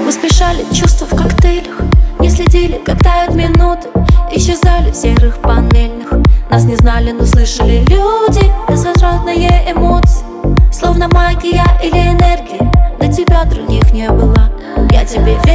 Мы смешали чувства в коктейлях, не следили, как тают минуты, исчезали в серых панельных. Нас не знали, но слышали люди. Безвозвратные эмоции, словно магия или энергия. Для тебя других не было. Я тебе